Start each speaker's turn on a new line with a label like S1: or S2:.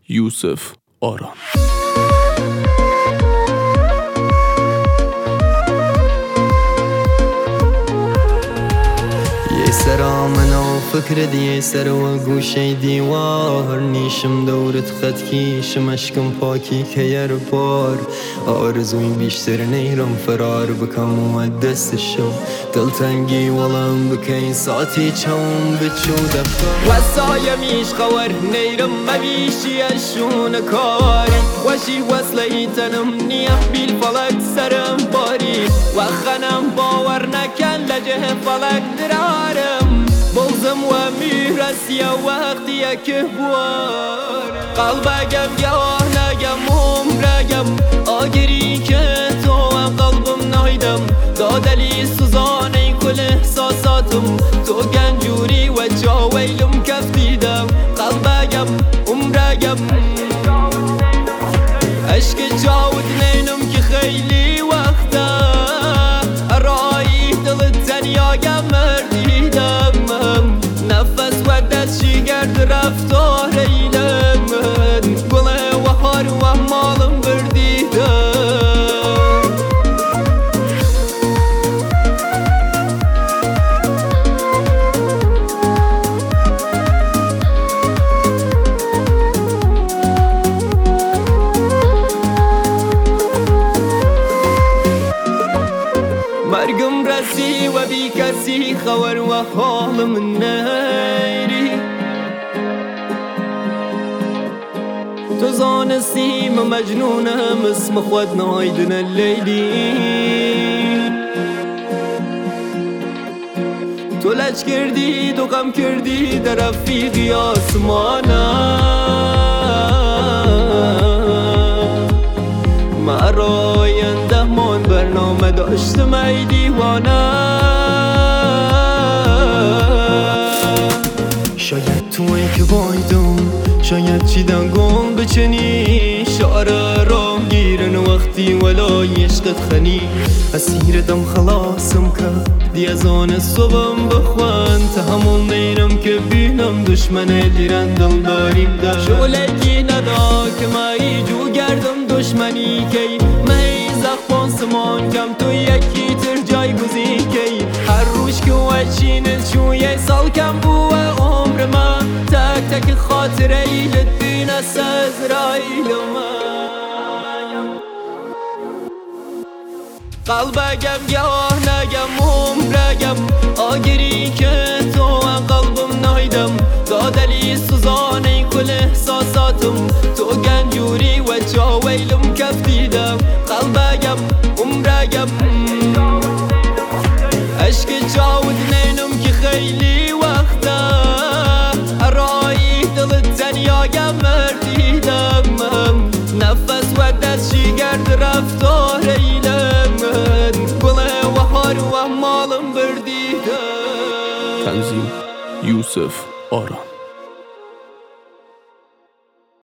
S1: یوسف آران.
S2: یه سرا منو فکر دیه سر و گوشه دیوار نیشم دورت خط کیشم اشکم پاکی که یه بار آرزوی بیشتر نیرم فرار بکم و دستشم دلتنگی ولم بکن ساعتی چون بچو دفتر
S3: وسايا ميش خور نيرم ما بيشي اشون كاري وشي وصلي تنمني بالفلك سرم باري وخنم باور نكن لجه فلك درارم بغزم وميرسيا وقتي كبوار قلبكم ياهنگم عمرگم آگری که تو هم قلبم نایدم دادلی سوزانه کل احساساتم تو گنجوری و جاویلم کف دیدم قلبگم عمرگم عشق جاود نینم که خیلی وقته رای دل تنیاگم مردیدم نفس و دستشی گرد رفتار ایلم گله و هار و مالم بردیدم مرگم رسی و بی کسی خور و حالم نیری تو زانستیم مجنونم اسم خود نایدن اللیلی تو لج کردی تو غم کردی در رفیقی آسمانم مرا ینده من برنامه داشتم ای دیوانه
S2: شاید توی که بایدم شاید چیدن گم بچنی شعر رام گیرن وقتی ولای عشقت خنی اسیر دم خلاصم که دی از آن صبحم بخوان تحمل نیرم که بینم دشمن دیرن دل داریم در
S3: شولکی ندا که مایی جو گردم دشمنی کی مایی زخبان سمان کم تو یکی تر جای گزی کی هر روش که وچینت شویه سال کم بوه عمر من تک تک خاطر ایلت بین از ازرائیل من قلبگم گاه نگم عمرگم آگری که تو هم قلبم نایدم دادلی سوزانه کل احساساتم تو گنجوری و جاویلم کف دیدم قلبگم عمرگم عشق جاود نینم که خیلی وقته رای دل تنیاگم مردیدم نفس و دستشی گرد رفتار ایلم گله و هار و مالم بردیدم.
S1: تنظیم یوسف آران.